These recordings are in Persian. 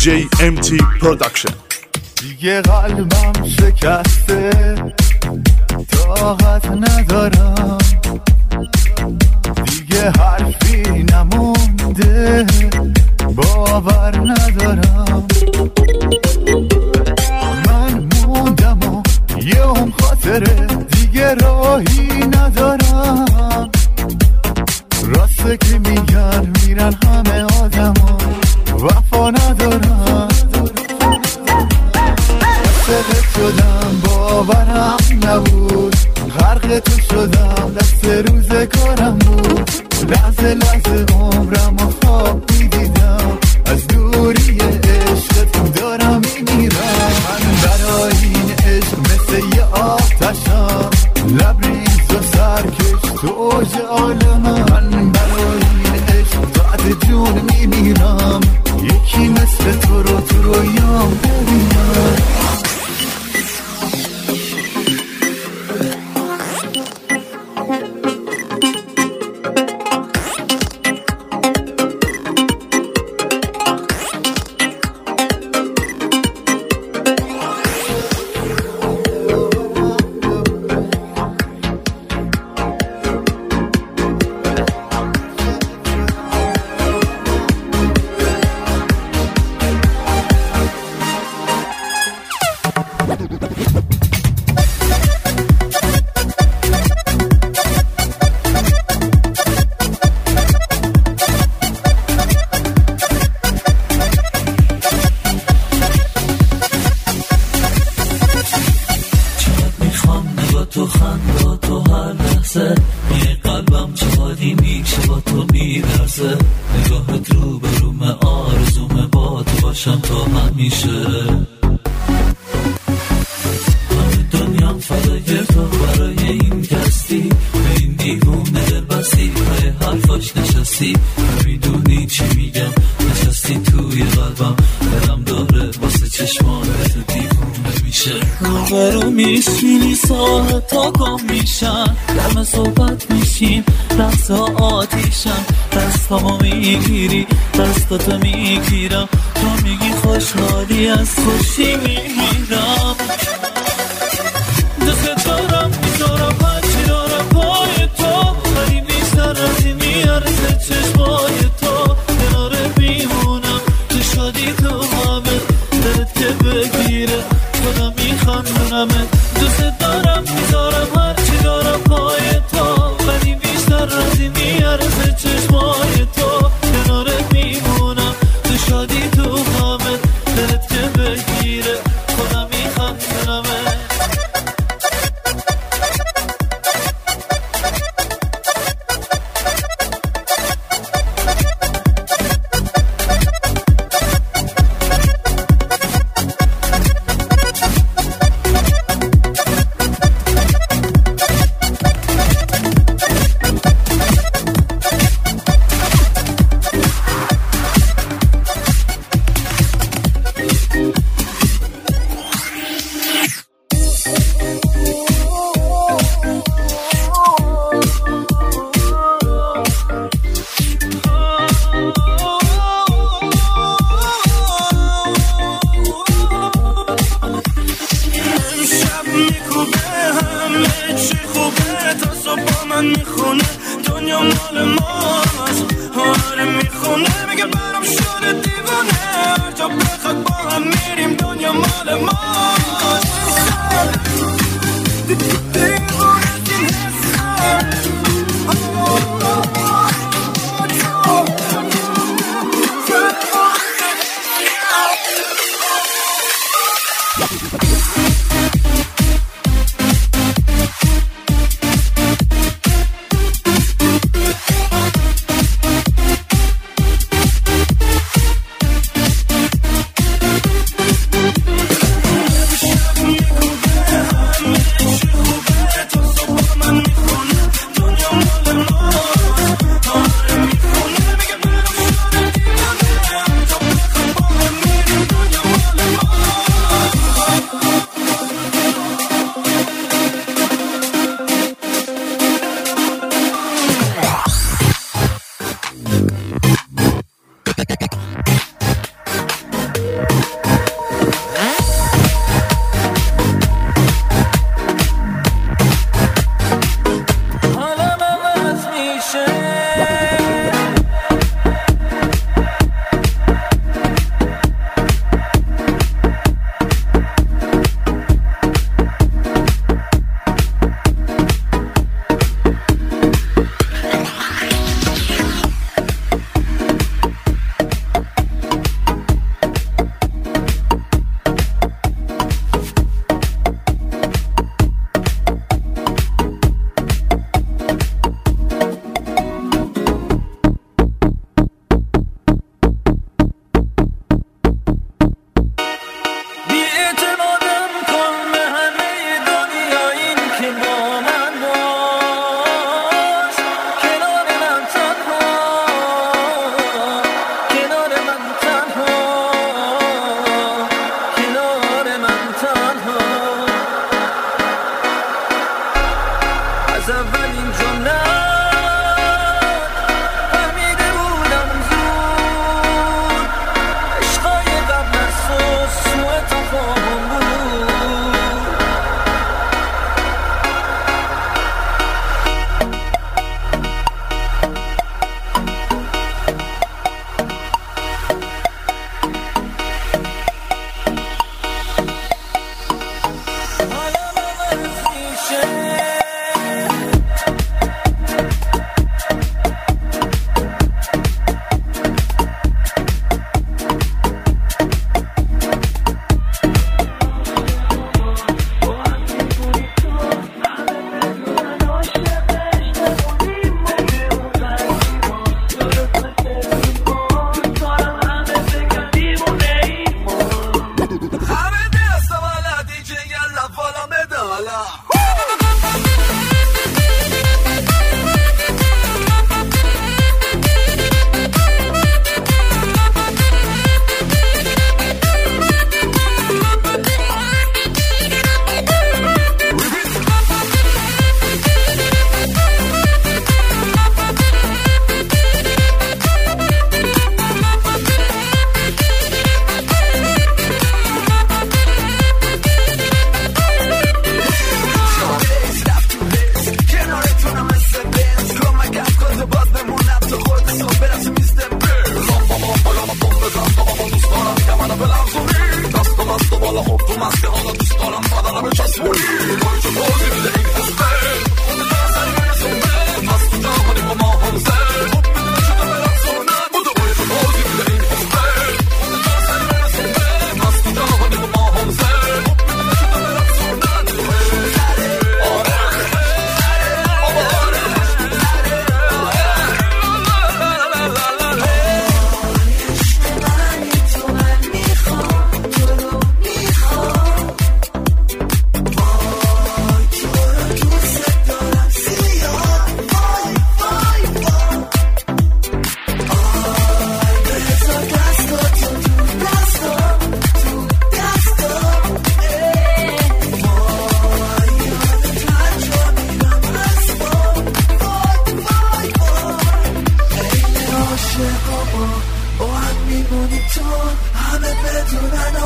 JMT Production. دیگه قلبم شکسته، طاقت ندارم، دیگه حرفی نمونده، باور ندارم. من موندم و یه هم خاطره، دیگه راهی ندارم. راسته که میگن میرن همه آدما، وفا ندارم. عاشقت شدم باورم نبود، غرق تو شدم دست روز کارم بود. لحظه لحظه عمرم و خواب میدیدم، از دوری عشقت دارم میمیرم. من برای این عشق مثل یه آتشم، لبریز و سرکش تو اوج عالمم. من برای این عشق بعد جون میمیرم، یکی مثل تو رو تو رویام ببینم. تو خنده تو هر لحظه، یه قلبم چه حالی میشه با تو میرسه. نگاهت رو به رومه، آرزومه با تو باشم تا همیشه. همه دنیام فدای تو، برای این کستی به این دیوونه دل بستی، پای حرفاش نشستی نمیدونی چی میگم. نشستی توی قلبم، دلم داره واسه چشمان تو دیوونه میشه. روبرو میشینی ساعت تا گم میشن، دم صحبت میشیم رقص ها آتیشن. دستامو میگیری دستاتو میگیرم، تو میگی خوشحالی از خوشی میمیرم. دست دارم میذارم هرچی دارم پای تو، ولی بیشتر از این میارزه چشمای تو. کناره میمونم که شادی تو همه، دلت که بگیره خودم میخندونمه. دوست دارم میذارم هرچی دارم پای تو، ولی بیشتر از این میارزه چشمای تو. کناره میمونم تو شادی تو همه، دلت که بگیره خودم میخندونمه. دنیا مال ماست، آره میخونه میگه برام شده دیوانه. هر جا بخواد با هم میریم، دنیا مال ماست.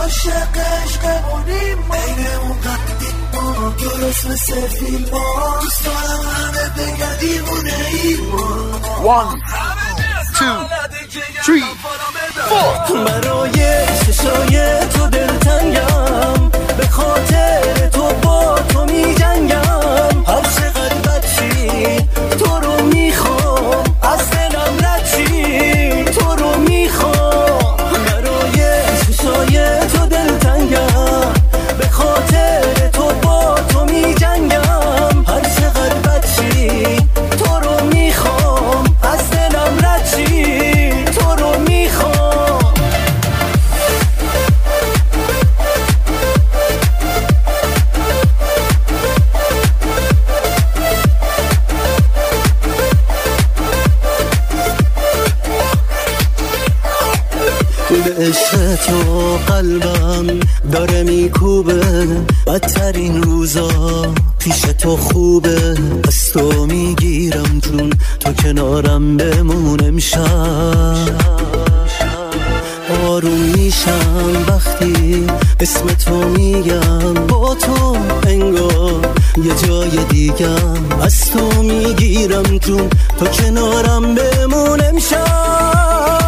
عاشق عشقمونیم بین اون قدیم ما درست مثل فیلم ها دوست دارم همه بگن دیوونه ای ما 1 2 3 4 برای چشای تو دلتنگم به خاطر تو با تو می جنگم هر چقدر بچی تو رو میخوام از دلم نچی تو رو میخوام برای چشای تو دلتنگم به خاطر تو با تو می جنگم هر چقدر بچی تو رو میخوام از دلم نچی تو رو میخوام به عشق تو قلبم داره میکوبه بدترین روزا پیش تو خوبه از تو میگیرم جون تو کنارم بمون امشب آروم میشم وقتی اسم تو میگم با تو انگار یه جای دیگم از تو میگیرم جون تو کنارم بمون امشب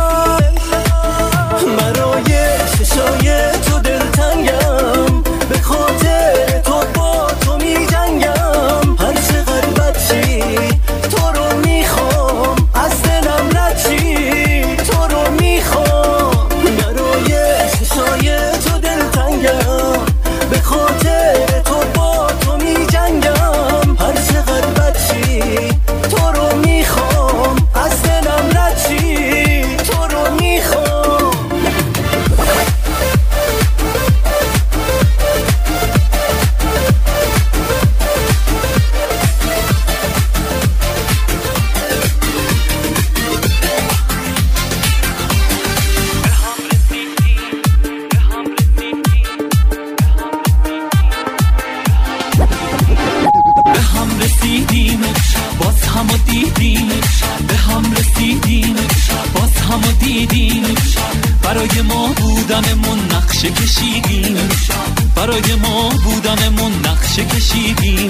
برای چشای تو دلتنگم به خاطر تو با تو می جنگم هر چقدر بچی تو رو میخوام از دلم نچی تو رو میخوام برای چشای تو دلتنگم به خاطر تو با تو می جنگم هر چقدر بچی تو رو میخوام از دلم نچی تو رو میخوام برای ما بودنمون نقشه کشیدیم برای ما بودنمون نقشه کشیدیم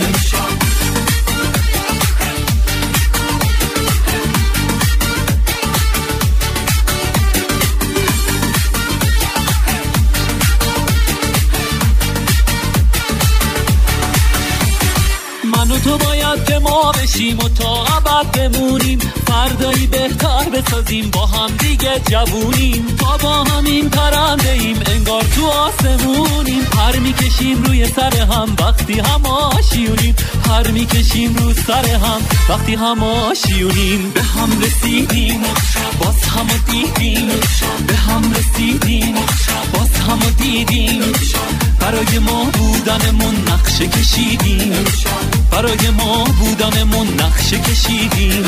من و تو باید به ما بشیم و تا ابد بمونیم فردایی بهتر بسازیم با هم دیگه جوونیم تا با همین پرنده ایم انگار تو آسمونیم پر میکشیم روی سر هم وقتی هم آشیونیم پر میکشیم رو سر هم وقتی هم آشیونیم به هم رسیدیم باز هم دیدیم به هم رسیدیم باز هم دیدیم برای ما بودنمون نقشه کشیدیم برای ما بودنمون نقشه کشیدیم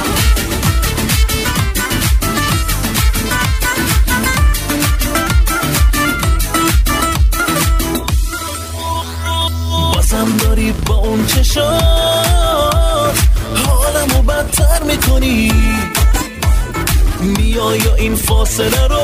بازم داری با اون چشات حالمو بدتر میکنی بیا یا این فاصله رو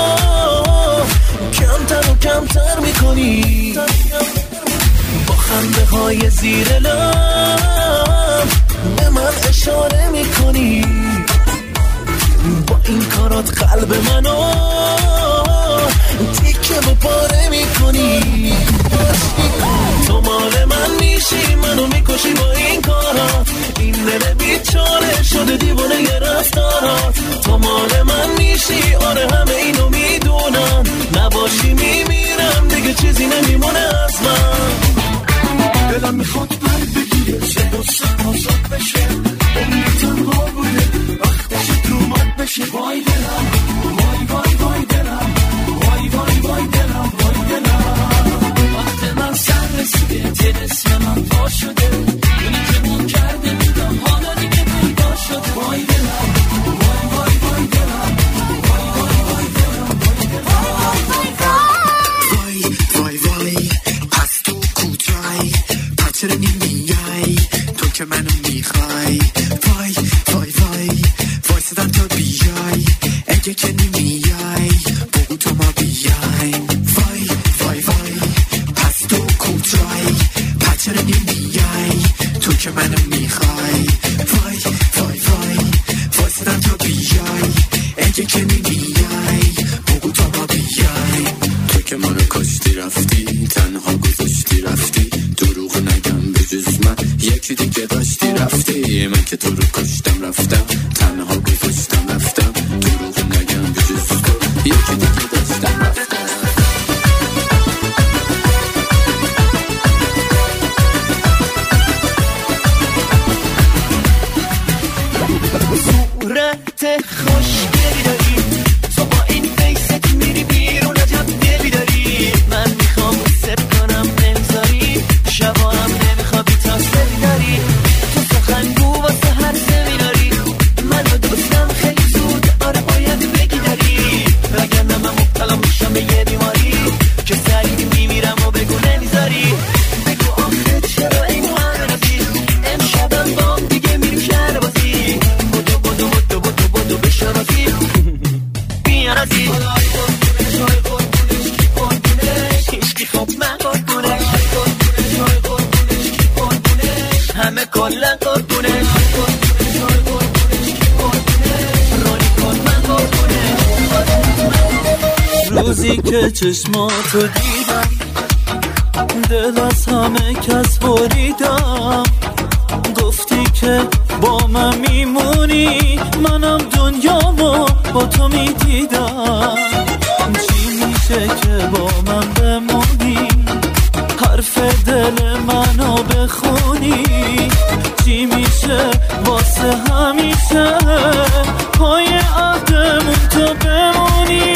کمتر و کمتر میکنی با خنده های زیر لب به من اشاره میکنی با این کارات قلب منو تیکه و پاره میکنی تو مال من میشی منو میکشی با این کارات این دل بیچاره شده دیوانه ی رفتارات تو مال من میشی آره همه اینو میدونم نباشی میمیرم دیگه چیزی نمیمونه از من دلم میخواد پر بگیره شد و سرمازاد بشه اون تنها بوده وقتش تومت بشه وای دلم وای وای وای دلم وای وای وای دلم وای دلم وقت من سر رسیده تلسم من پا شده اینی که من کرده بودم حالا دیگه پیدا شده وای دلم وای وای وای دلم وای وای وای دلم وای دلم وای وای از تو کوتای چرا نمیای تو که منو میخوای وای وای وای وای صدم تا بیای چه سری میمیرم و بگو نمیذاری بگو آخه چرا این همه نبی امشبم بام دیگه میریم شهر بازی بدو بدو بدو بدو بدو بشرازی بیارازی شای قربونش کی قربونش هیچکی خوب من قربونش شای قربونش کی قربونش همه کلن قربونش روزی که چشماتو دیدم دل از همه کس بریدم گفتی که با من میمونی منم دنیامو با تو میدیدم چی میشه که با من بمونی حرف دل منو بخونی چی میشه واسه همیشه پای عهدمون تو بمونی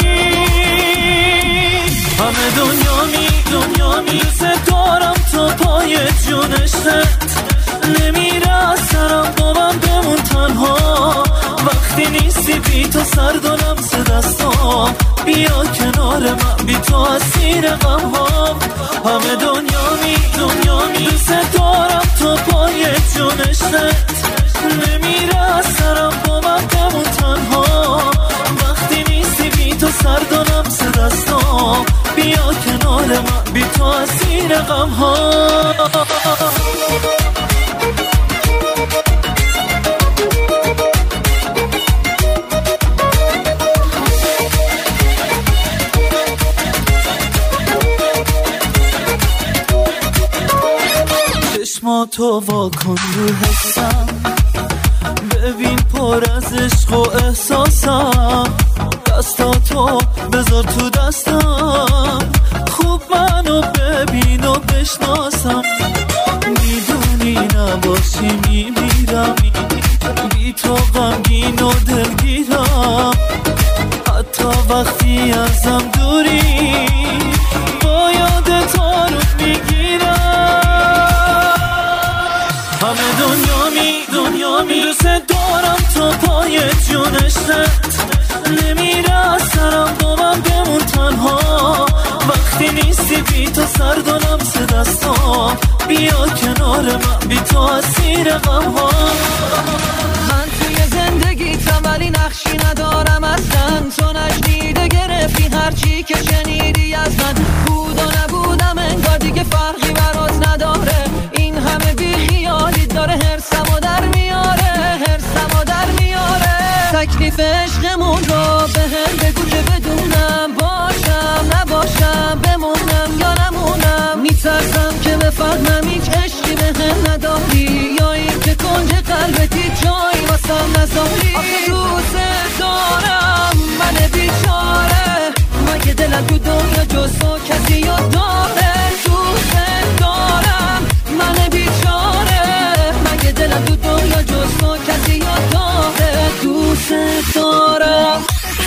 همه دنیا دوست دارم تو پای جونشت نمیره از سرم با من بمون تنها وقتی نیستی بی تو سرد و لمس دستام بیا کنار من بی تو اسیر غمهام همه دنیا دوست دارم تو پای جونشت نمیره از سرم با من بمون تنها وقتی نیستی بی تو سرد و لمس دستام بیا کنار من بی تو اسیر غمهام چشماتو واکن رو حسم ببین پر از عشق و احساسم دستاتو بذار تو دستم خوب منو ببین و بشناسم میدونی نباشی میمیرم بی تو غمگین و دلگیرم حتی وقتی ازم دوری با یاد تو رو میگیرم همه دنیا دوست دارم تو پای جونشت نمیره از سرم با من بمون تنها وقتی نیستی بی تو سرد و لمس دستام بیا کنار من بی تو اسیر غمهام من توی زندگیتم ولی نقشی ندارم اصلا تو نشنیده گرفتی هرچی که شنیدی از من بود و نبودم انگار دیگه فرقی برات نداره این همه بی خیالی داره هرسمو در میاره تکلیف عشقمون رو به هم بگو که بدونم باشم نباشم بمونم یا نمونم میترسم که بفهمم هیچ عشقی به هم نداری یا این که کنج قلبتی جایی واسم نذاری آخه دوست دارم من بیچاره مگه دلم تو دنیا جز تو کسی رو داره دوست دارم من بیچاره مگه دلم تو دنیا جز تو کسی رو داره دوست دارم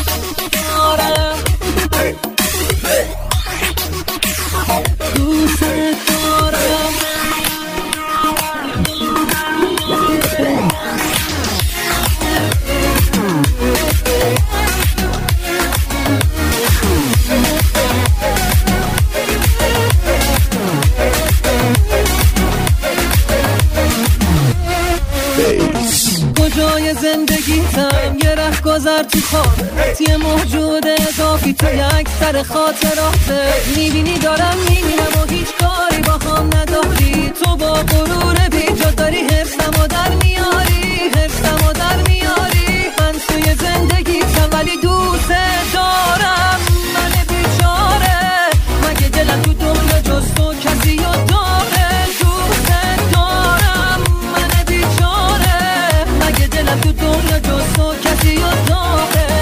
دوست دارم کجای زندگیتم یه ره گذر تو خوابت یه موجود اضافی تو یک سر خاطراته میبینی دارم میبینم و هیچ کاری با هم نداری تو با غرور بیجا داری حرصمو در میاری من توی زندگیتم ولی دوست دارم من بیچاره مگه دلم تو دنیا جز تو کسی رو داره دوست دارم من بیچاره مگه دلم تو دنیا جز تو کسی رو داره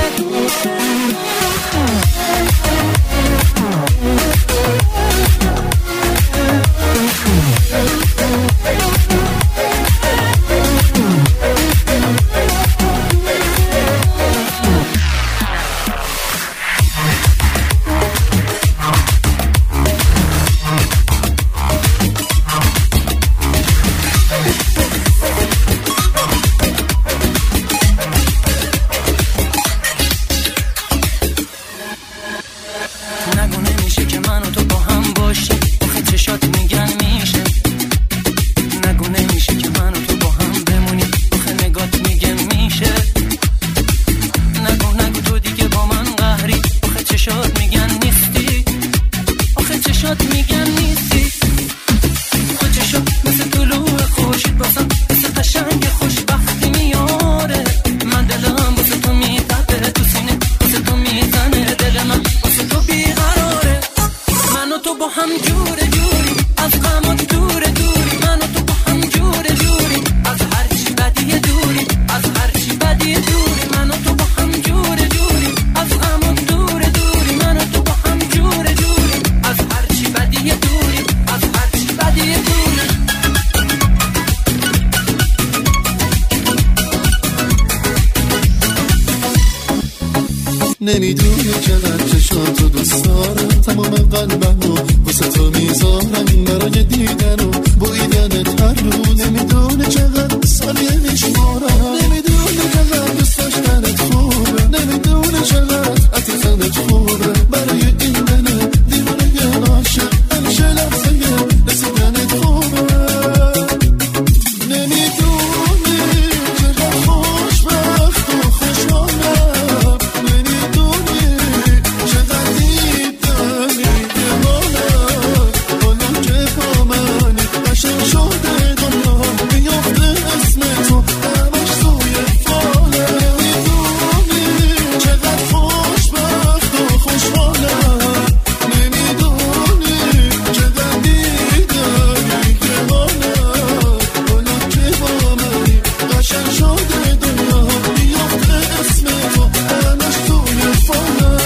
هم جوره جوری از غم و دور دوری من و تو با هم جوره جوری از هر چی بدی دوری از هر چی بدی دوری من و تو با هم جوره جوری از غم و دور دوری من و تو با هم جوره جوری از هر چی بدی دوری از هر چی بدی دوری نمیدونی چقدر چشماتو دوست دارم تمام قلبمو واسه تو میذارم برای دیدن و بویدنت هر رو نمیدونی چقدر سالیه میشمارم نمیدونی چقدر دوست داشتنت خوبه نمیدونی چقدر عطیفنت خوبه برای این دنه دیوانه عاشق همیشه لحظه رسیدنت خوبه نمیدونی چقدر خوشبخت و خوشحالم نمیدونی چقدر دیدنی دیوانم حالا که با منی قشنگ شده دنیا میافته اسم تو همش سوی فاله نمیدونی چقدر خوشبخت و خوشحالم نمیدونی چقدر دیدنی دیوانم حالا که با منی قشنگ شده دنیا میافته اسم تو همش سوی فاله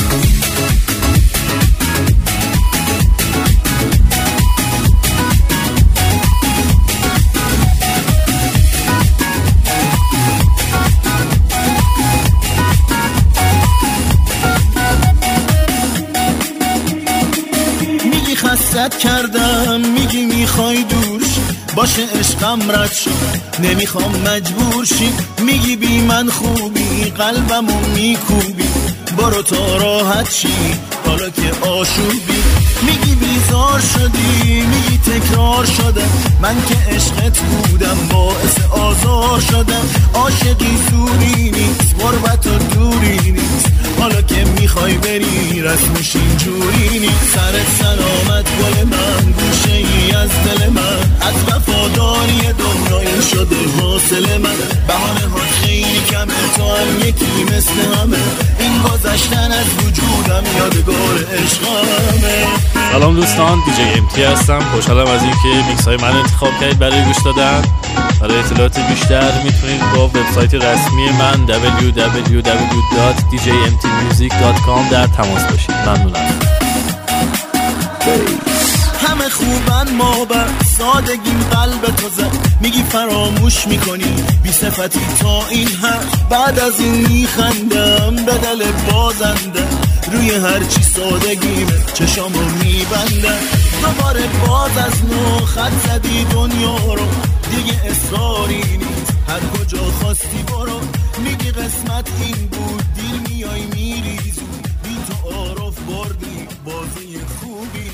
میگی خستت کردم میگی میخوای دور شی باشه عشقم رد شد نمیخوام مجبور شی میگی بی من خوبی قلبمو میکوبی برو تا راحت شی حالا که آشوبی میگی بیزار شدی میگی تکرار شده من که عشقت بودم باعث آزار شدم عاشقی زوری نیست غربت و دوری نیست حالا که میخوای بری رسمش اینجوری نیست سرت سلامت گل من گوشه ای از دل من از وفاداری دنیای شده حاصل من بهانه ها خیلی کمه تو هم یکی مثل همه این گذشتن از وجودم یادگار عشقمه. سلام دوستان، دیجی امتی هستم. خوشحالم از اینکه میکس های من انتخاب کردید برای گوش دادن. برای اطلاعات بیشتر میتونید با وبسایت رسمی من www.djmtmusic.com در تماس باشید. ممنونم. همه خوبن ما بر سادگیم قلب تو زد میگی فراموش میکنی بی صفتی تا این حد بعد از این میخندم به دل بازنده روی هرچی سادگیمه چشامو میبندم دوباره باز از نو خط زدی دنیا رو دیگه اصراری نیست هر کجا خواستی برو میگی قسمت این بود دیر میای میری زود بی تو عارف بردی بازی خوبی